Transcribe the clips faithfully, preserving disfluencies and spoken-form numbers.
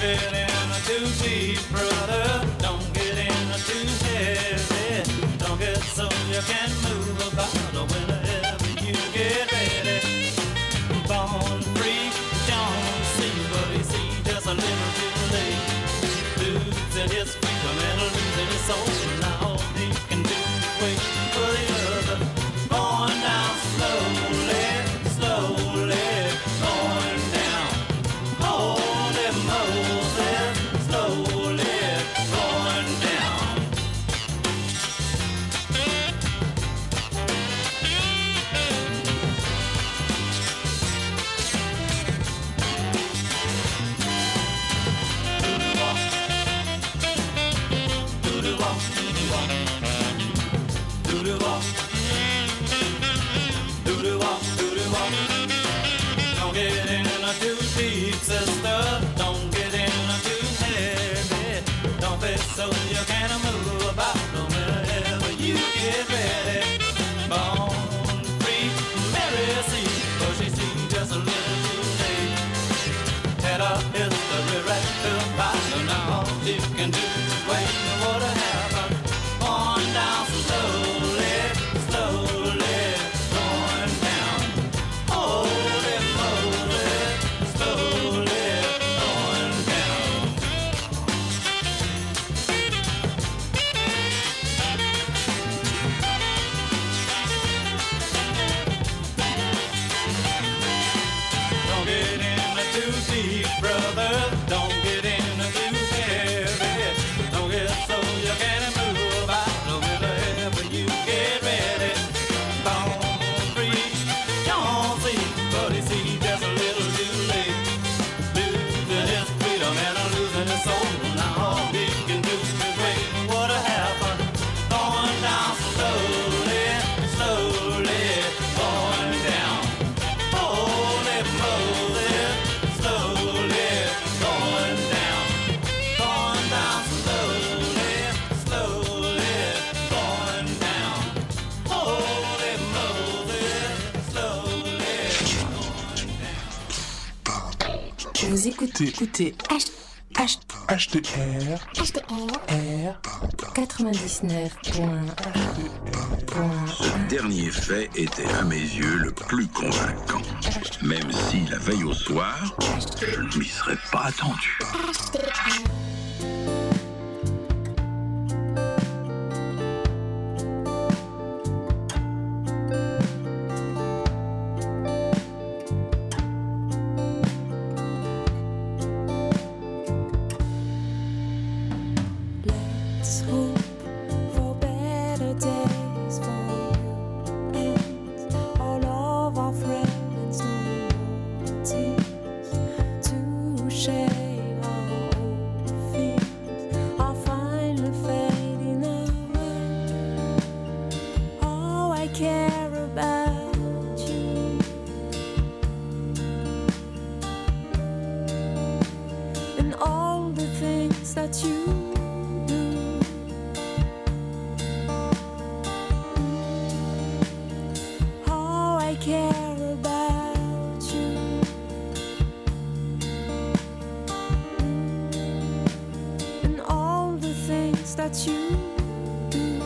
get in too deep, brother. Don't get in too heavy. Don't get so you can move about whenever you get ready. Born free, don't see, but he see just a little too late. Losing his freedom and losing his soul. Now all he can do is wait for the other. Going down slowly, slowly, going down. Holy Moses, slowly going down. Do the walk, do the walk, do the walk, do the walk, do the walk. Don't get in too deep, sister. Don't get in too heavy. Don't be so you can't move about whenever you get ready. Born free, Mary see, but she see just a little too late. Head up history right to bottom. Now all you can do is wait for what to happen. Going down slowly, slowly, going down. Holy Moses, slowly going down. Don't get in too deep, brother. Don't get in too heavy. Don't get so you can't move about whenever you get ready. Born free, don't see, but he see just a little too late. Losing his freedom and losing his soul. Now all he can do is wait for what to happen. Going down slowly, slowly, going down. Holy Moses, slowly going down. Going down slowly, slowly, going down. Holy Moses, slowly going down. Je vous écoute, écoutez H, H, H T R H T R R quatre-vingt-dix-neuf point un. Ce dernier fait était à mes yeux le plus convaincant. Même si la veille au soir, je ne m'y serais pas attendu. Let's hope for better days for you and all of our friends. No tears to share our old fears are finally fading away. Oh, I care about you and all the things that you do. Oh, I care about you and all the things that you do.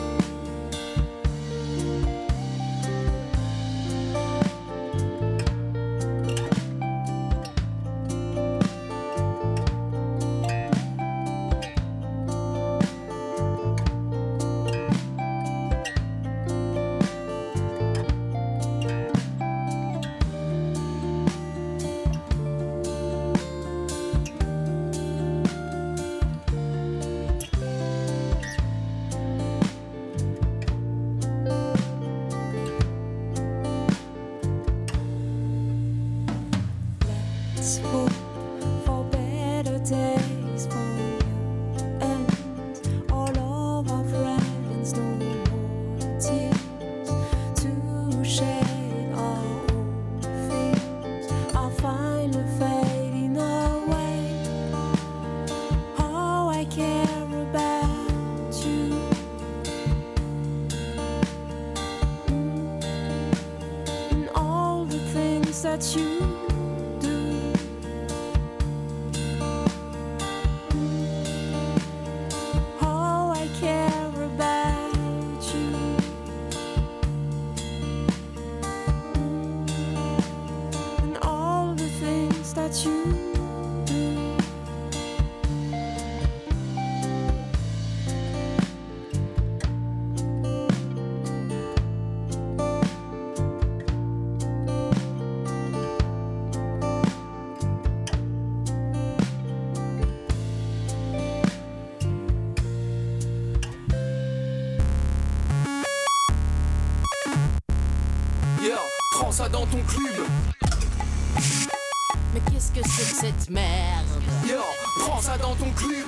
Let's hope for better days for you and all of our friends. No more tears to shed. Our old fears are finally fading away. Oh, I care about you and all the things that you do. ça dans ton club. Mais qu'est-ce que c'est que cette merde? Yo, prends ça dans ton club.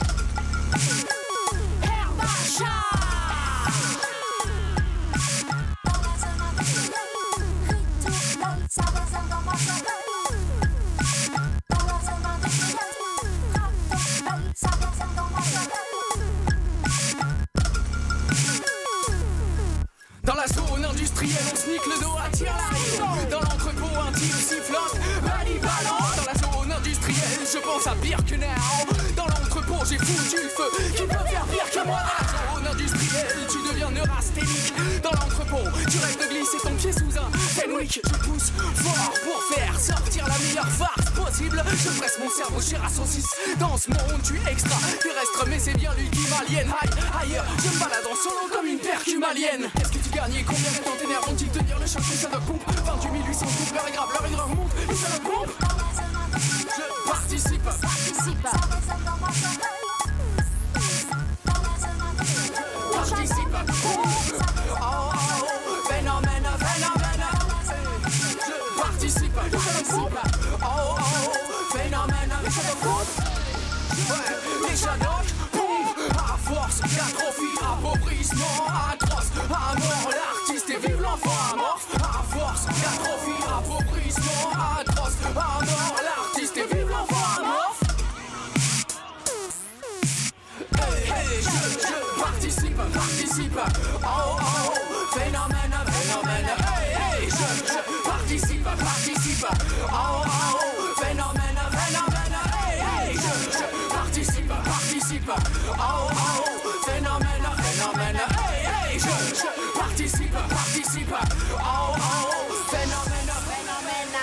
Dans la zone industrielle, on snique le dos à tir l'arrière. Dans l'entrepôt, un type sifflote, manivalant. Dans la zone industrielle, je pense à Birkenau. Dans l'entrepôt, j'ai foutu le feu. Qui peut faire pire que moi? Dans la zone industrielle, tu deviens neurasthénique. Dans l'entrepôt, tu rêves de glisser ton pied sous un Fenwick. Je pousse fort pour faire sortir la meilleure farce possible. Je presse mon cerveau chair à saucisse. Dans ce monde, tu es extra terrestre, mais c'est bien lui qui m'aliène. Aïe, ailleurs, je me balade en solo comme une percumalienne. Est-ce que tu gagnes? Combien de temps t'énerve-t-il tenir le choc? Ça doit pompe vingt-huit mille huit cents coups, l'heure est grave, l'heure est grave, monte et ça doit pompe. Je participe, participe, participe, oh, oh, oh, phénomène, phénomène. Je participe, participe, oh, oh, oh, phénomène, ça doit pompe. Ouais, les shadows, pompe, à force, l'atrophie, appauvrissement, atroce, à mort, l'artiste et vive l'enfant amorphe. À force, l'atrophie, appauvrissement, atroce, à mort, l'artiste et vive l'enfant amorphe. Hey, hey, je, je participe, participe, oh, oh, oh, phénomène, phénomène. Hey, hey, je, je participe, participe, oh, oh, oh, phénomène, phénomène. Hey, hey, je, je participe, participe, oh, oh, oh, phénomène, phénomène. Hey, hey, je, je participe, participe, oh, oh, oh, phénomène, phénomène.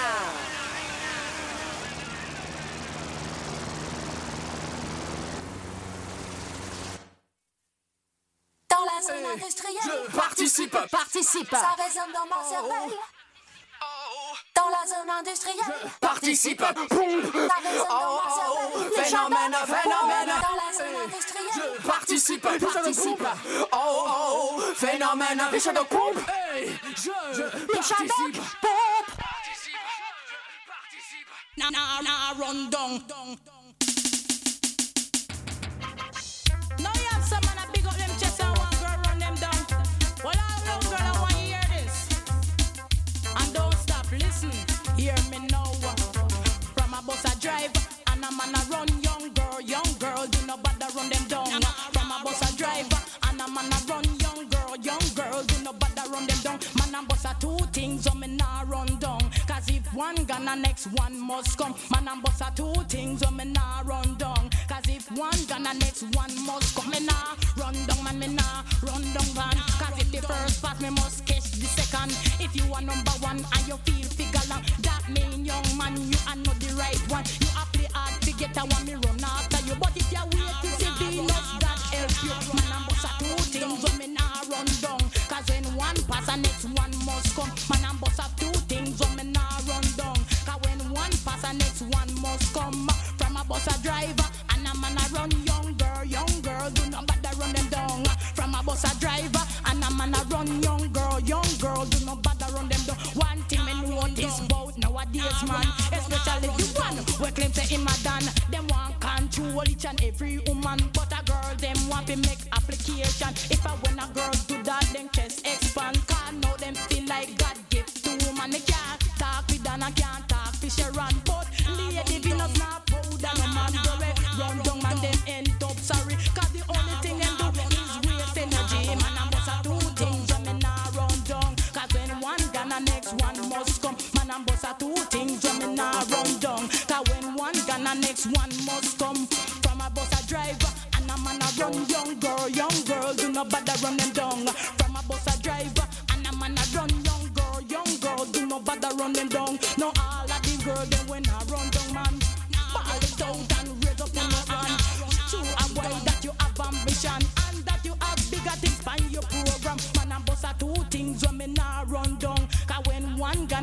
Dans la zone industrielle, Je participe, Participe. ça résonne dans mon cerveau. Dans la zone industrielle, participe, pompe, ça résonne dans mon cerveau. Les phénomène, gendarmes, phénomène. dans la zone industrielle, Je participe, participe, oh, oh, oh, phénomène, les shadows pompe. Hey, je, je participe, pompe. Now, now, now, run down. Now you have some man a big up them chest and one girl run them down. Well, all young girl I want to hear this. And don't stop, listen, hear me now. From a bus a drive and a man a run, young girl, young girl, do not bother run them down. From a bus a drive and a man a run, young girl, young girl, do not bother run them down. Man and bus a two things, so me nah run down. Cause if one gonna next one must come. Man and bus a two things, so me nah run down. Cause if one gonna next one must come. Me nah run down, man, me nah run down, man. Cause if the first pass, me must catch the second. If you are number one and you feel figure long, that mean young man, you are not the right one. You are play hard to get a one, me run after you. But if you wait to see Venus, that help you. Man and bus a two things, so me nah run down. Cause when one pass, and next one must come. Man and bus a two things, so me nah run down. Cause when one pass, and next one must come. From a bus a driver and a man a run, young girl, young girl, do not bother run them down. From a bus a driver and a man a run, young girl, young girl, do not bother run them down. One thing me notice about nowadays, man, especially the one we claim to him a done. Them want control each and every woman, but a girl them want to make application. If I when a girl do that, then chest expand. Can't know them feel like God gift to woman. They can't talk with Dan, I can't talk to Sharon, but Lady Venus not powder, no man go run down and then end up sorry. Cause the only thing them do is waste energy. Man and bust a two things, so me nah run down. Cause when one gonna next one must come. Man and bust a two things, so me nah run down. Cause when one gonna next one must come. From a bus a driver and a man a run, young girl, young girl, do not bother run them down. From a bus a driver and a man a run, young girl, young girl, do not bother run them down. No all of the girls them when I run down, man. Ball it out and raise up in your hand. True and boy that you have ambition and that you have bigger things by your program. Man and bust a two things when me nah run down. Cause when one gonna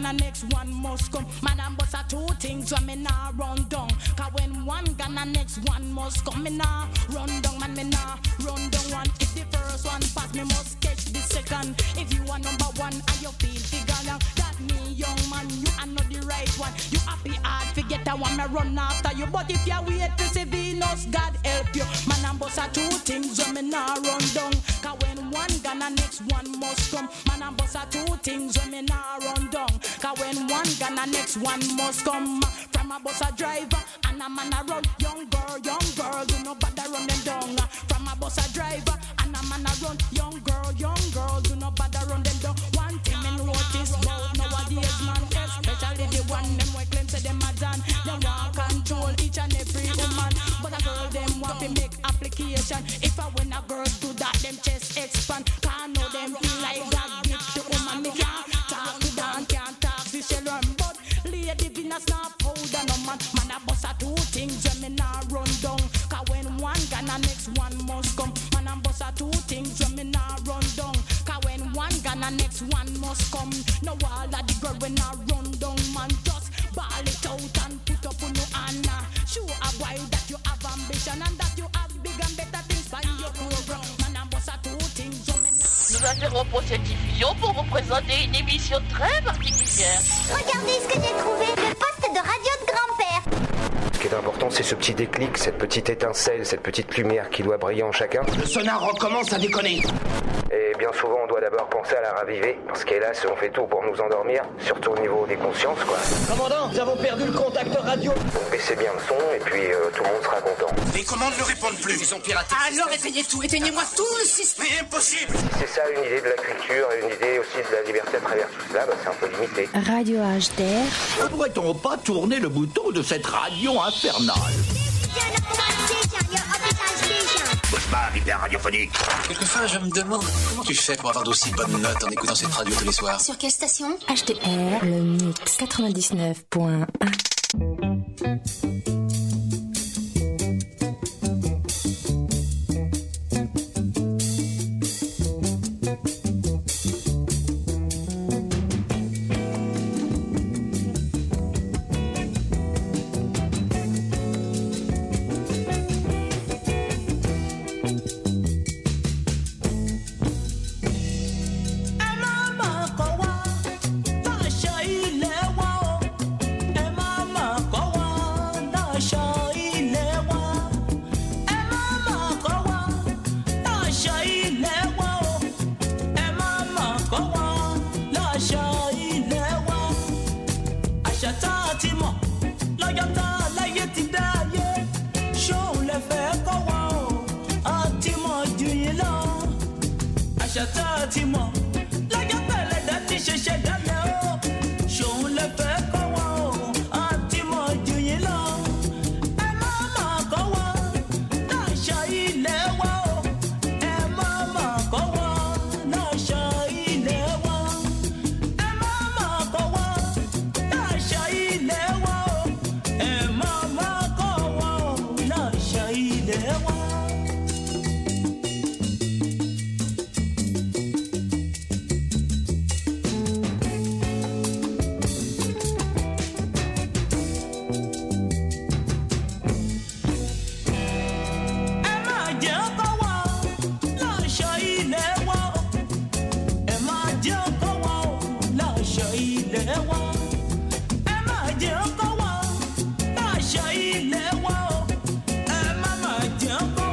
gonna next one must come. Man and boss are two things when me nah run down. Cause when one gonna next one must come. Me nah run down, man, me nah run down one. If the first one pass, me must catch the second. If you are number one and you feel figure now, that me young man, you are not the right one. You happy hard, forget I want me run after you. But if you wait to see Venus, God help you. Man and boss are two things when me nah run down. Cause when one gonna next one must come. Man and boss are two things when me nah run down. Cause when one gonna next one must come. From a bus a driver and a man a run. Young girl, young girl, do no bother run them down. From a bus a driver and a man a run. Young girl, young girl, do no bother run them down. One thing me notice about nowadays, man, especially the one them we claim say them a done. They want control each and every woman, but a girl them want to make application. If I when a girl do that, them chest expand. Can't know them feel like God gives the woman. Me can't talk to them, can't talk to children, but lady Venus not powder no man. Man a bust a two things when me nah run down. Cause when one gonna next one must come. Man a bust a two things when me nah run down. Cause when one gonna next one must come. No all of the girl when I run down, man, just ball it out and put up on your hand. Show a boy that you have ambition and that you have big and better things by your program. Man a bust a two things when me nah. Nous interrompons cette diffusion pour vous présenter une émission très particulière. Regardez ce que j'ai trouvé, le poste de radio de grand-père. Ce qui est important, c'est ce petit déclic, cette petite étincelle, cette petite lumière qui doit briller en chacun. Le sonar recommence à déconner. Et bien souvent, on doit d'abord penser à la raviver, parce qu'hélas, on fait tout pour nous endormir, surtout au niveau des consciences, quoi. Commandant, nous avons perdu le contact radio. Donc baissez bien le son, et puis euh, tout le monde sera content. Les commandes ne répondent plus, ils sont piratés. Alors éteignez tout, éteignez-moi tout le système. Mais impossible. Si c'est ça une idée de la culture, et une idée aussi de la liberté à travers tout cela, bah, c'est un peu limité. Radio H D R. Ne pourrait-on pas tourner le bouton de cette radio infernale? Bouge-pas, hyper radiophonique. Quelquefois, je me demande comment tu fais pour avoir d'aussi bonnes notes en écoutant cette radio tous les soirs. Sur quelle station? H D R, le mix quatre-vingt-dix-neuf point un. Jump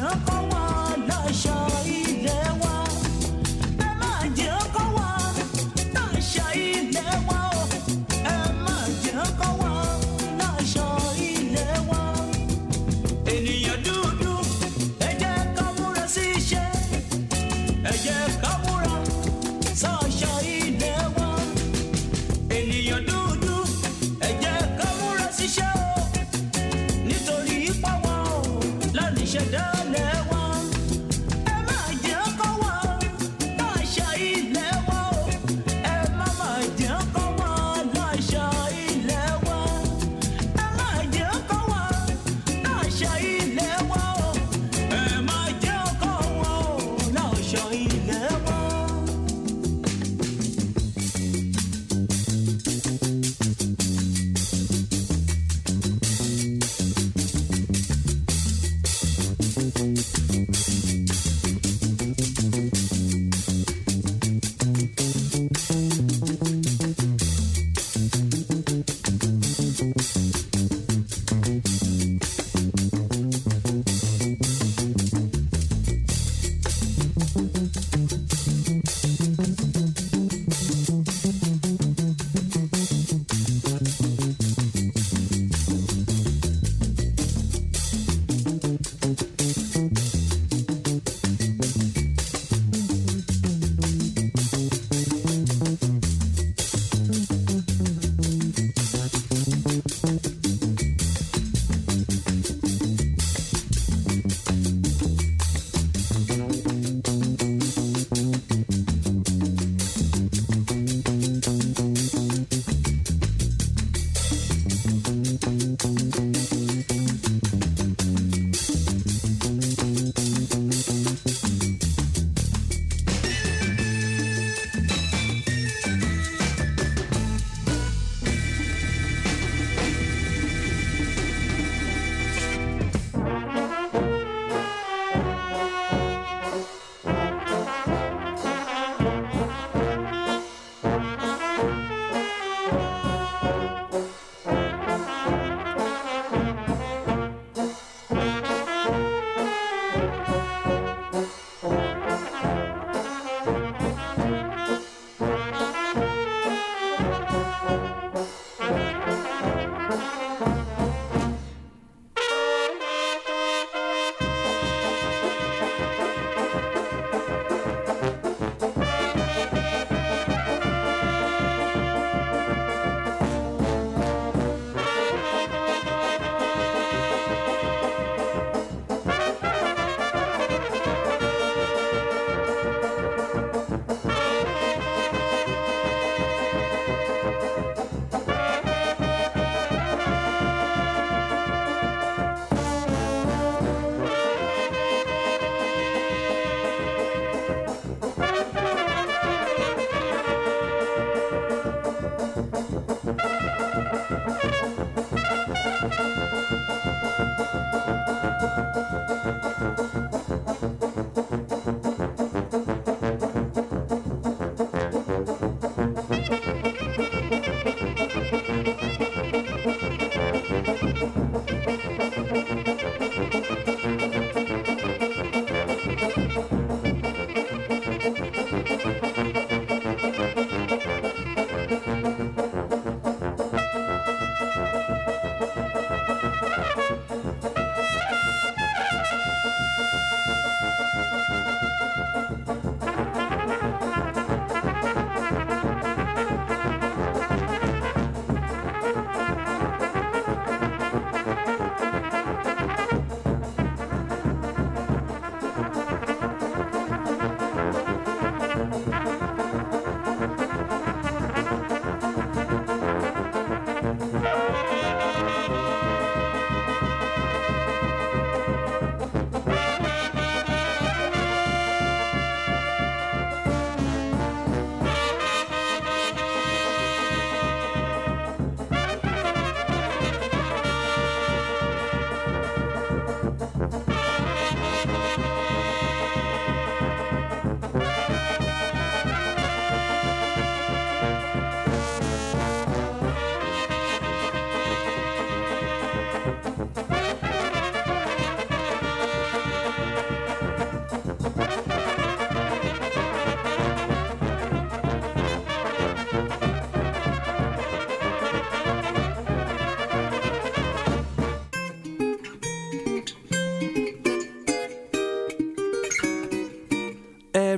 Thank you.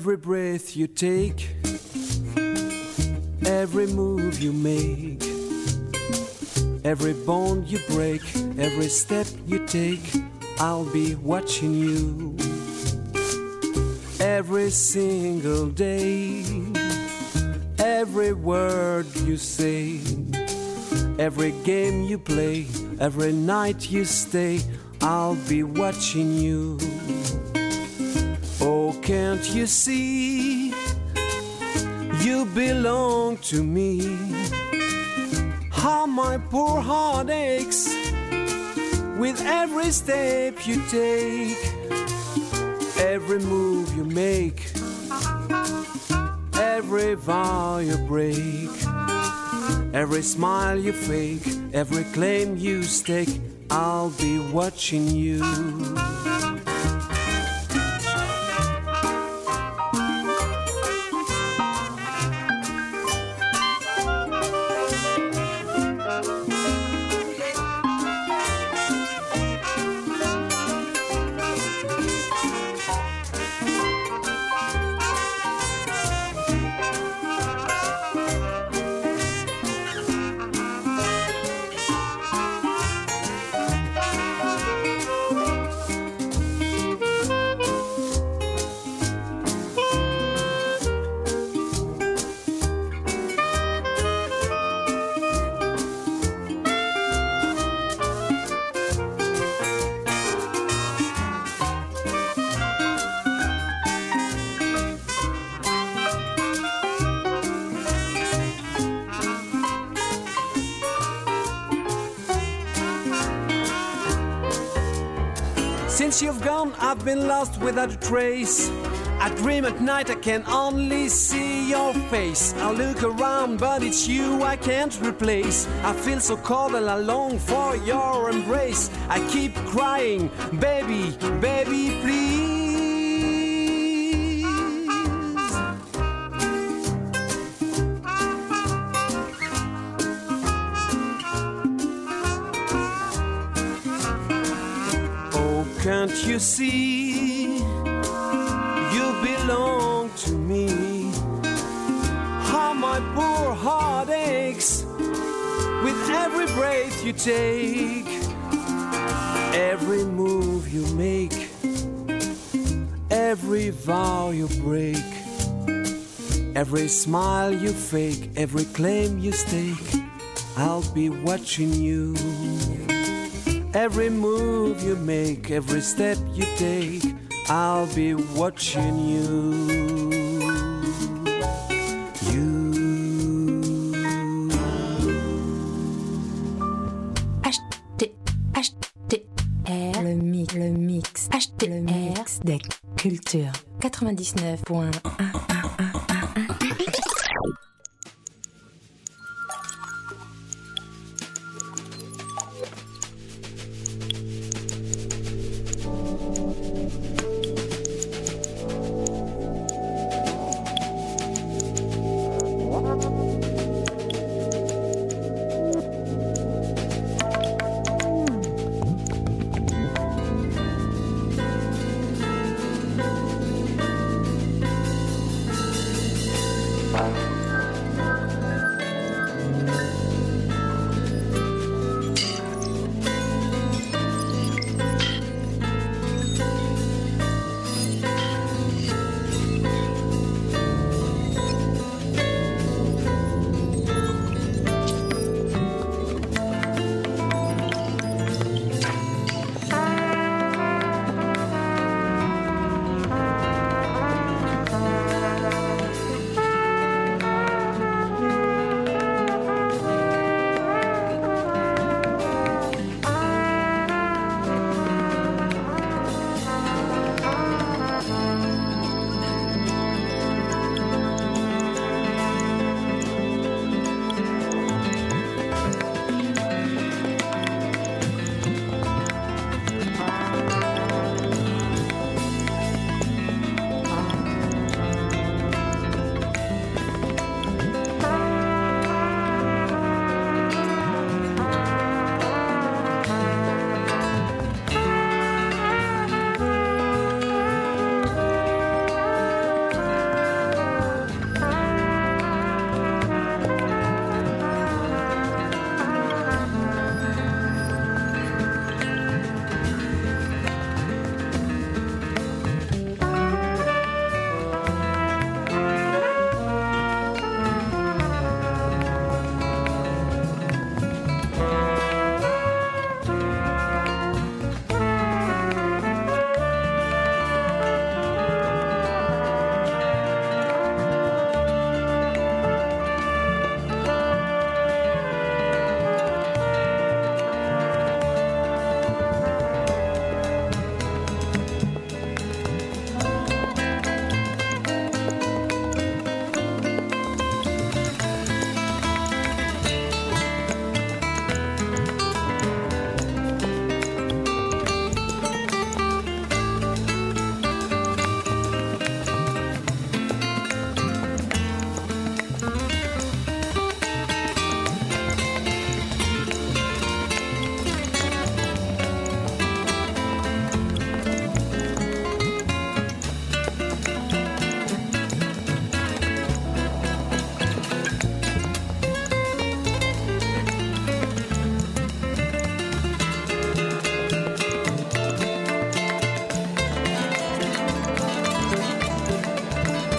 Every breath you take, every move you make, every bond you break, every step you take, I'll be watching you. Every single day, every word you say, every game you play, every night you stay, I'll be watching you. Oh, can't you see, you belong to me. How my poor heart aches with every step you take, every move you make, every vow you break, every smile you fake, every claim you stake, I'll be watching you. Since you've gone, I've been lost without a trace. I dream at night, I can only see your face. I look around, but it's you I can't replace. I feel so cold and I long for your embrace. I keep crying, baby, baby, please. Can't you see, you belong to me. How my poor heart aches with every breath you take, every move you make, every vow you break, every smile you fake, every claim you stake, I'll be watching you. Every move you make, every step you take, I'll be watching you. You. H T H T R, le mix, le mix, H T R, le mix des cultures quatre-vingt-dix-neuf point un.